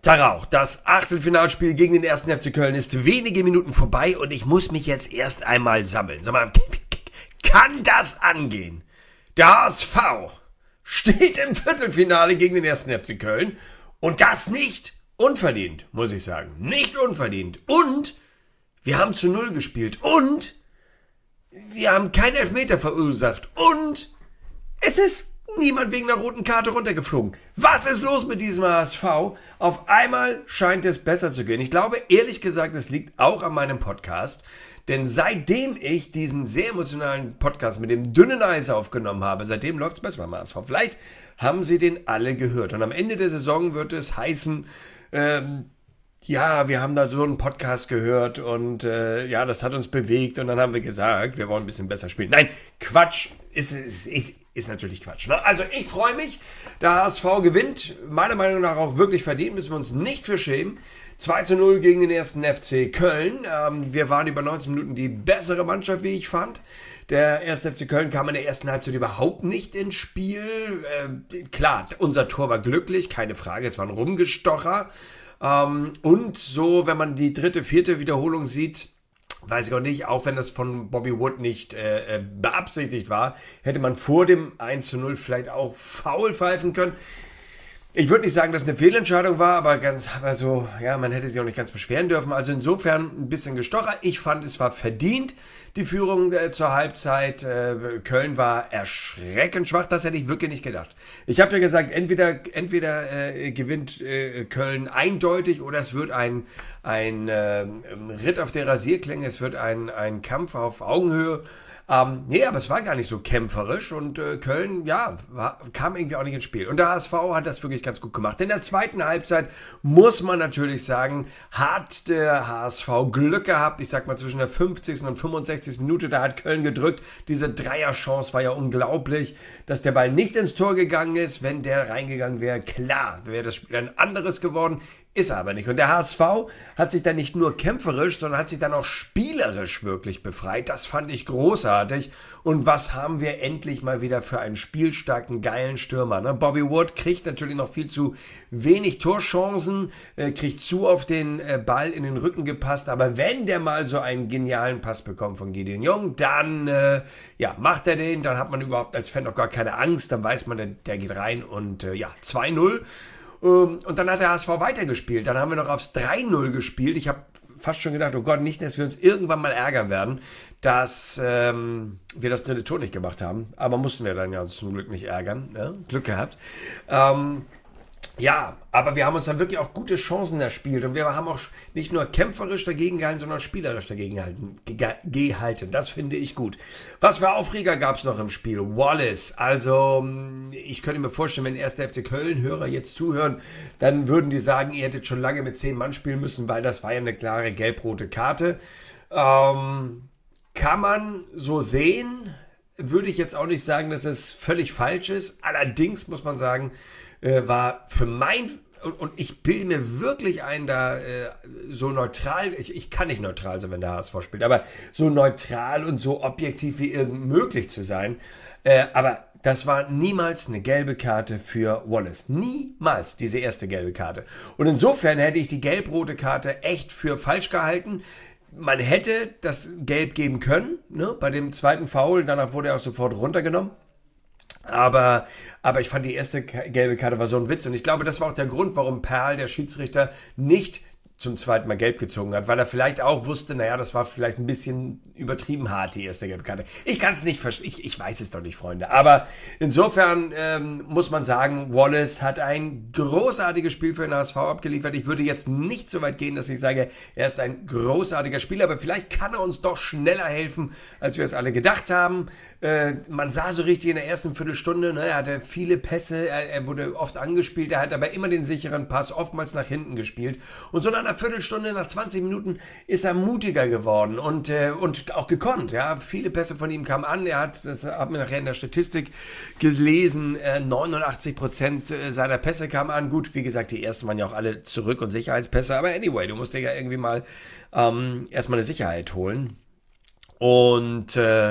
Tag auch, das Achtelfinalspiel gegen den 1. FC Köln ist wenige Minuten vorbei und ich muss mich jetzt erst einmal sammeln. Sag mal, kann das angehen? Der HSV steht im Viertelfinale gegen den 1. FC Köln und das nicht unverdient, muss ich sagen. Nicht unverdient. Und wir haben zu 0 gespielt und wir haben keinen Elfmeter verursacht und es ist niemand wegen einer roten Karte runtergeflogen. Was ist los mit diesem HSV? Auf einmal scheint es besser zu gehen. Ich glaube, ehrlich gesagt, es liegt auch an meinem Podcast. Denn seitdem ich diesen sehr emotionalen Podcast mit dem dünnen Eis aufgenommen habe, seitdem läuft es besser beim HSV. Vielleicht haben Sie den alle gehört. Und am Ende der Saison wird es heißen, ja, wir haben da so einen Podcast gehört und ja, das hat uns bewegt und dann haben wir gesagt, wir wollen ein bisschen besser spielen. Nein, Quatsch, ist natürlich Quatsch. Ne? Also ich freue mich, der HSV gewinnt, meiner Meinung nach auch wirklich verdient, müssen wir uns nicht für schämen. 2:0 gegen den 1. FC Köln. Wir waren über 19 Minuten die bessere Mannschaft, wie ich fand. Der 1. FC Köln kam in der ersten Halbzeit überhaupt nicht ins Spiel. Klar, unser Tor war glücklich, keine Frage, es war ein Rumgestocher. Und so, wenn man die dritte, vierte Wiederholung sieht, weiß ich auch nicht, auch wenn das von Bobby Wood nicht beabsichtigt war, hätte man vor dem 1:0 vielleicht auch faul pfeifen können. Ich würde nicht sagen, dass es eine Fehlentscheidung war, aber so, ja, man hätte sich auch nicht ganz beschweren dürfen. Also insofern ein bisschen gestocher. Ich fand, es war verdient, die Führung zur Halbzeit. Köln war erschreckend schwach, das hätte ich wirklich nicht gedacht. Ich habe ja gesagt, entweder gewinnt Köln eindeutig oder es wird ein Ritt auf der Rasierklinge, es wird ein Kampf auf Augenhöhe. Nee, aber es war gar nicht so kämpferisch und Köln, ja, kam irgendwie auch nicht ins Spiel. Und der HSV hat das wirklich ganz gut gemacht. In der zweiten Halbzeit muss man natürlich sagen, hat der HSV Glück gehabt. Ich sag mal zwischen der 50. und 65. Minute, da hat Köln gedrückt. Diese Dreierchance war ja unglaublich, dass der Ball nicht ins Tor gegangen ist. Wenn der reingegangen wäre, klar, wäre das Spiel ein anderes geworden. Ist er aber nicht. Und der HSV hat sich dann nicht nur kämpferisch, sondern hat sich dann auch spielerisch wirklich befreit. Das fand ich großartig. Und was haben wir endlich mal wieder für einen spielstarken, geilen Stürmer? Ne? Bobby Wood kriegt natürlich noch viel zu wenig Torchancen, kriegt zu auf den Ball in den Rücken gepasst. Aber wenn der mal so einen genialen Pass bekommt von Gideon Jung, dann macht er den. Dann hat man überhaupt als Fan auch gar keine Angst. Dann weiß man, der geht rein und 2:0. Und dann hat der HSV weitergespielt. Dann haben wir noch aufs 3:0 gespielt. Ich habe fast schon gedacht, oh Gott, nicht, dass wir uns irgendwann mal ärgern werden, dass wir das dritte Tor nicht gemacht haben. Aber mussten wir dann ja uns zum Glück nicht ärgern. Ne? Glück gehabt. Ja, aber wir haben uns dann wirklich auch gute Chancen erspielt und wir haben auch nicht nur kämpferisch dagegen gehalten, sondern spielerisch dagegen gehalten. Das finde ich gut. Was für Aufreger gab es noch im Spiel? Wallace. Also, ich könnte mir vorstellen, wenn 1. FC Köln-Hörer jetzt zuhören, dann würden die sagen, ihr hättet schon lange mit 10 Mann spielen müssen, weil das war ja eine klare gelb-rote Karte. Kann man so sehen, würde ich jetzt auch nicht sagen, dass es völlig falsch ist. Allerdings muss man sagen, war für und ich bilde mir wirklich ein, da so neutral, ich kann nicht neutral sein, wenn der HSV spielt, aber so neutral und so objektiv wie irgend möglich zu sein. Aber das war niemals eine gelbe Karte für Wallace. Niemals diese erste gelbe Karte. Und insofern hätte ich die gelb-rote Karte echt für falsch gehalten. Man hätte das Gelb geben können, ne, bei dem zweiten Foul, danach wurde er auch sofort runtergenommen. Aber ich fand die erste gelbe Karte war so ein Witz und ich glaube, das war auch der Grund, warum Perl, der Schiedsrichter, nicht zum zweiten Mal gelb gezogen hat, weil er vielleicht auch wusste, naja, das war vielleicht ein bisschen übertrieben hart, die erste gelbe Karte. Ich kann es nicht verstehen, ich weiß es doch nicht, Freunde, aber insofern muss man sagen, Wallace hat ein großartiges Spiel für den HSV abgeliefert. Ich würde jetzt nicht so weit gehen, dass ich sage, er ist ein großartiger Spieler, aber vielleicht kann er uns doch schneller helfen, als wir es alle gedacht haben. Man sah so richtig in der ersten Viertelstunde, ne, er hatte viele Pässe, er wurde oft angespielt, er hat aber immer den sicheren Pass, oftmals nach hinten gespielt und so nach einer Viertelstunde, nach 20 Minuten ist er mutiger geworden und auch gekonnt. Ja, viele Pässe von ihm kamen an. Das haben wir nachher in der Statistik gelesen, 89% seiner Pässe kamen an. Gut, wie gesagt, die ersten waren ja auch alle zurück- und Sicherheitspässe, aber anyway, du musst dir ja irgendwie mal erstmal eine Sicherheit holen. Und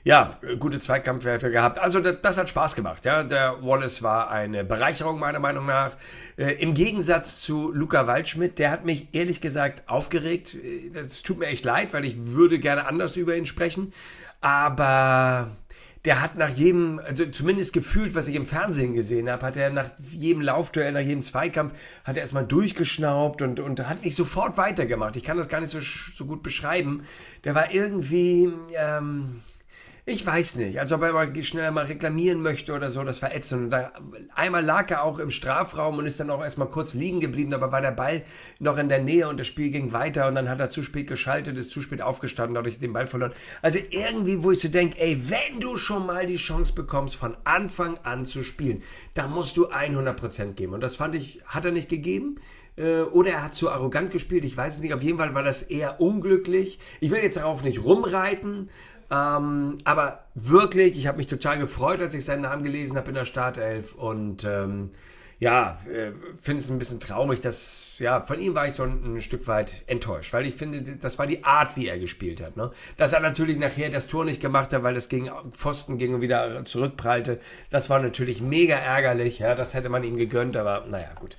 Ja, gute Zweikampfwerte gehabt. Also das hat Spaß gemacht. Ja, der Wallace war eine Bereicherung meiner Meinung nach. Im Gegensatz zu Luca Waldschmidt, der hat mich ehrlich gesagt aufgeregt. Das tut mir echt leid, weil ich würde gerne anders über ihn sprechen. Aber der hat nach jedem, also zumindest gefühlt, was ich im Fernsehen gesehen habe, hat er nach jedem Laufduell, nach jedem Zweikampf, hat er erstmal durchgeschnaubt und hat nicht sofort weitergemacht. Ich kann das gar nicht so gut beschreiben. Der war irgendwie, ich weiß nicht, als ob er mal schneller mal reklamieren möchte oder so, das war ätzend. Und da, einmal lag er auch im Strafraum und ist dann auch erstmal kurz liegen geblieben, aber war der Ball noch in der Nähe und das Spiel ging weiter und dann hat er zu spät geschaltet, ist zu spät aufgestanden, dadurch den Ball verloren. Also irgendwie, wo ich so denke, ey, wenn du schon mal die Chance bekommst, von Anfang an zu spielen, da musst du 100% geben. Und das fand ich, hat er nicht gegeben. Oder er hat zu arrogant gespielt, ich weiß es nicht, auf jeden Fall war das eher unglücklich. Ich will jetzt darauf nicht rumreiten, aber wirklich, ich habe mich total gefreut, als ich seinen Namen gelesen habe in der Startelf und finde es ein bisschen traurig, dass, ja, von ihm war ich so ein Stück weit enttäuscht, weil ich finde, das war die Art, wie er gespielt hat. Ne? Dass er natürlich nachher das Tor nicht gemacht hat, weil es gegen Pfosten ging und wieder zurückprallte, das war natürlich mega ärgerlich, ja, das hätte man ihm gegönnt, aber naja, gut.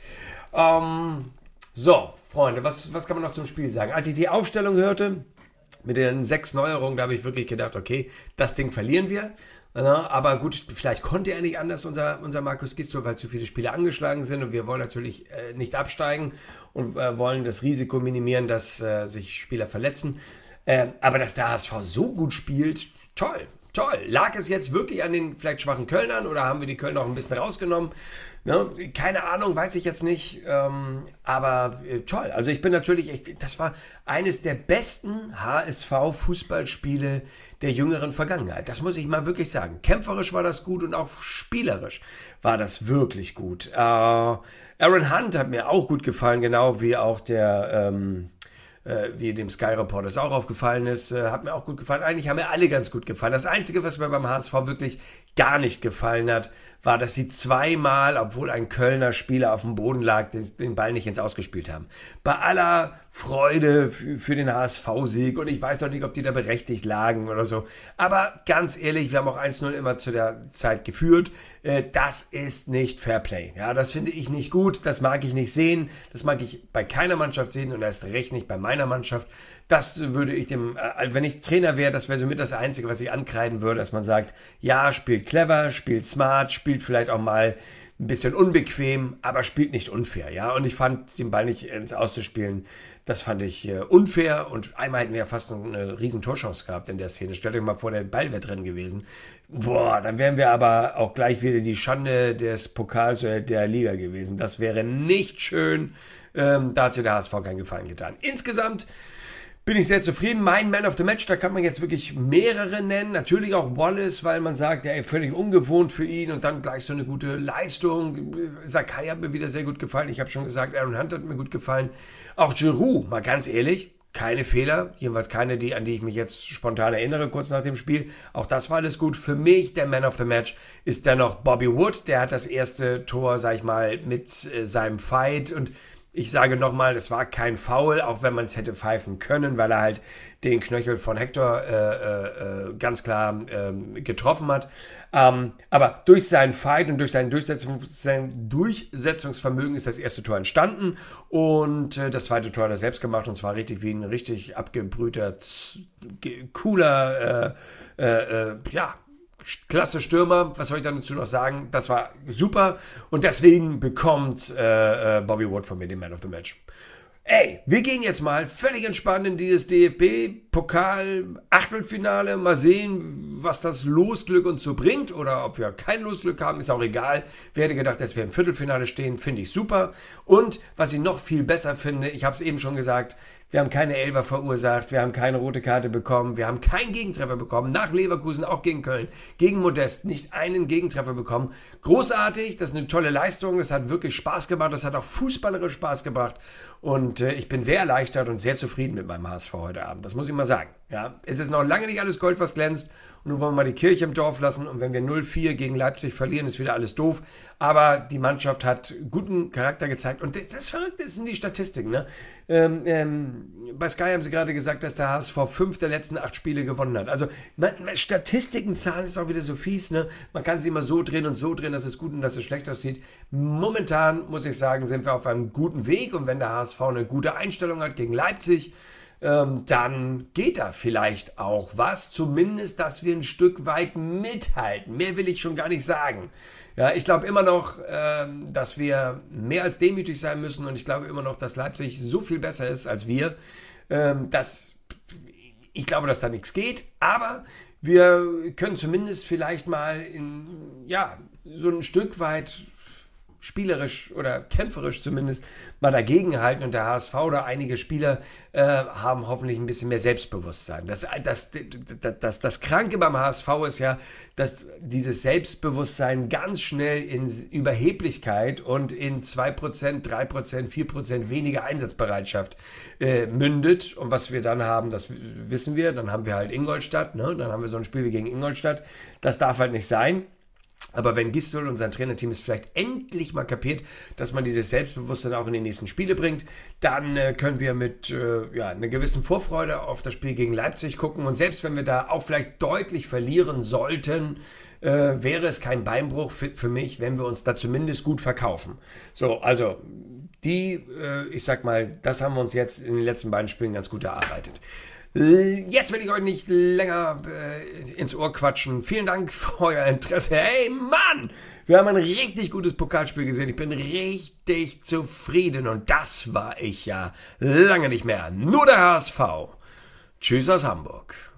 So, Freunde, was kann man noch zum Spiel sagen? Als ich die Aufstellung hörte, mit den 6 Neuerungen, da habe ich wirklich gedacht, okay, das Ding verlieren wir. Aber gut, vielleicht konnte er nicht anders, unser Markus Gisdol, weil zu viele Spiele angeschlagen sind und wir wollen natürlich nicht absteigen und wollen das Risiko minimieren, dass sich Spieler verletzen. Aber dass der HSV so gut spielt, toll. Lag es jetzt wirklich an den vielleicht schwachen Kölnern oder haben wir die Kölner auch ein bisschen rausgenommen? Ne? Keine Ahnung, weiß ich jetzt nicht. Aber toll. Also ich bin natürlich, das war eines der besten HSV-Fußballspiele der jüngeren Vergangenheit. Das muss ich mal wirklich sagen. Kämpferisch war das gut und auch spielerisch war das wirklich gut. Aaron Hunt hat mir auch gut gefallen, genau wie auch der wie dem Sky Reporter es auch aufgefallen ist, hat mir auch gut gefallen. Eigentlich haben mir alle ganz gut gefallen. Das Einzige, was mir beim HSV wirklich gar nicht gefallen hat, war, dass sie zweimal, obwohl ein Kölner Spieler auf dem Boden lag, den Ball nicht ins Ausgespielt haben. Bei aller Freude für den HSV-Sieg und ich weiß noch nicht, ob die da berechtigt lagen oder so. Aber ganz ehrlich, wir haben auch 1-0 immer zu der Zeit geführt. Das ist nicht Fairplay. Ja, das finde ich nicht gut. Das mag ich nicht sehen. Das mag ich bei keiner Mannschaft sehen und erst recht nicht bei meiner Mannschaft. Das würde ich wenn ich Trainer wäre, das wäre somit das Einzige, was ich ankreiden würde, dass man sagt, ja, spielt clever, spielt smart, spielt vielleicht auch mal ein bisschen unbequem, aber spielt nicht unfair, ja. Und ich fand, den Ball nicht ins Auszuspielen, das fand ich unfair und einmal hätten wir ja fast noch eine riesen Torchance gehabt in der Szene. Stellt euch mal vor, der Ball wäre drin gewesen. Boah, dann wären wir aber auch gleich wieder die Schande des Pokals der Liga gewesen. Das wäre nicht schön. Da hat sich der HSV keinen Gefallen getan. Insgesamt bin ich sehr zufrieden. Mein Man of the Match, da kann man jetzt wirklich mehrere nennen. Natürlich auch Wallace, weil man sagt, ja, völlig ungewohnt für ihn und dann gleich so eine gute Leistung. Sakai hat mir wieder sehr gut gefallen. Ich habe schon gesagt, Aaron Hunt hat mir gut gefallen. Auch Giroud, mal ganz ehrlich, keine Fehler. Jedenfalls keine, an die ich mich jetzt spontan erinnere, kurz nach dem Spiel. Auch das war alles gut. Für mich, der Man of the Match, ist dennoch Bobby Wood. Der hat das erste Tor, sag ich mal, mit seinem Fight und ich sage nochmal, es war kein Foul, auch wenn man es hätte pfeifen können, weil er halt den Knöchel von Hector ganz klar getroffen hat. Aber durch seinen Fight und durch sein Durchsetzungsvermögen ist das erste Tor entstanden und das zweite Tor hat er selbst gemacht und zwar richtig wie ein richtig abgebrühter, cooler, klasse Stürmer, was soll ich dazu noch sagen? Das war super und deswegen bekommt Bobby Wood von mir den Man of the Match. Ey, wir gehen jetzt mal völlig entspannt in dieses DFB-Pokal-Achtelfinale. Mal sehen, was das Losglück uns so bringt oder ob wir kein Losglück haben, ist auch egal. Wer hätte gedacht, dass wir im Viertelfinale stehen, finde ich super. Und was ich noch viel besser finde, ich habe es eben schon gesagt, wir haben keine Elfer verursacht, wir haben keine rote Karte bekommen, wir haben keinen Gegentreffer bekommen, nach Leverkusen, auch gegen Köln, gegen Modest, nicht einen Gegentreffer bekommen. Großartig, das ist eine tolle Leistung, das hat wirklich Spaß gemacht, das hat auch fußballerisch Spaß gebracht und ich bin sehr erleichtert und sehr zufrieden mit meinem HSV heute Abend, das muss ich mal sagen. Ja, es ist noch lange nicht alles Gold, was glänzt. Und nun wollen wir mal die Kirche im Dorf lassen. Und wenn wir 0-4 gegen Leipzig verlieren, ist wieder alles doof. Aber die Mannschaft hat guten Charakter gezeigt. Und das Verrückte sind die Statistiken. Ne? Bei Sky haben sie gerade gesagt, dass der HSV 5 der letzten 8 Spiele gewonnen hat. Also Statistiken, Zahlen ist auch wieder so fies. Ne? Man kann sie immer so drehen und so drehen, dass es gut und dass es schlecht aussieht. Momentan, muss ich sagen, sind wir auf einem guten Weg. Und wenn der HSV eine gute Einstellung hat gegen Leipzig, dann geht da vielleicht auch was. Zumindest, dass wir ein Stück weit mithalten. Mehr will ich schon gar nicht sagen. Ja, ich glaube immer noch, dass wir mehr als demütig sein müssen. Und ich glaube immer noch, dass Leipzig so viel besser ist als wir, ich glaube, dass da nichts geht. Aber wir können zumindest vielleicht mal so ein Stück weit spielerisch oder kämpferisch zumindest mal dagegenhalten, und der HSV oder einige Spieler haben hoffentlich ein bisschen mehr Selbstbewusstsein. Das Kranke beim HSV ist ja, dass dieses Selbstbewusstsein ganz schnell in Überheblichkeit und in 2%, 3%, 4% weniger Einsatzbereitschaft mündet. Und was wir dann haben, das wissen wir, dann haben wir halt Ingolstadt, ne? Dann haben wir so ein Spiel wie gegen Ingolstadt. Das darf halt nicht sein. Aber wenn Gistol und sein Trainerteam es vielleicht endlich mal kapiert, dass man dieses Selbstbewusstsein auch in die nächsten Spiele bringt, dann können wir mit einer gewissen Vorfreude auf das Spiel gegen Leipzig gucken. Und selbst wenn wir da auch vielleicht deutlich verlieren sollten, wäre es kein Beinbruch für mich, wenn wir uns da zumindest gut verkaufen. So, also ich sag mal, das haben wir uns jetzt in den letzten beiden Spielen ganz gut erarbeitet. Jetzt will ich euch nicht länger ins Ohr quatschen. Vielen Dank für euer Interesse. Hey Mann, wir haben ein richtig gutes Pokalspiel gesehen. Ich bin richtig zufrieden, und das war ich ja lange nicht mehr. Nur der HSV. Tschüss aus Hamburg.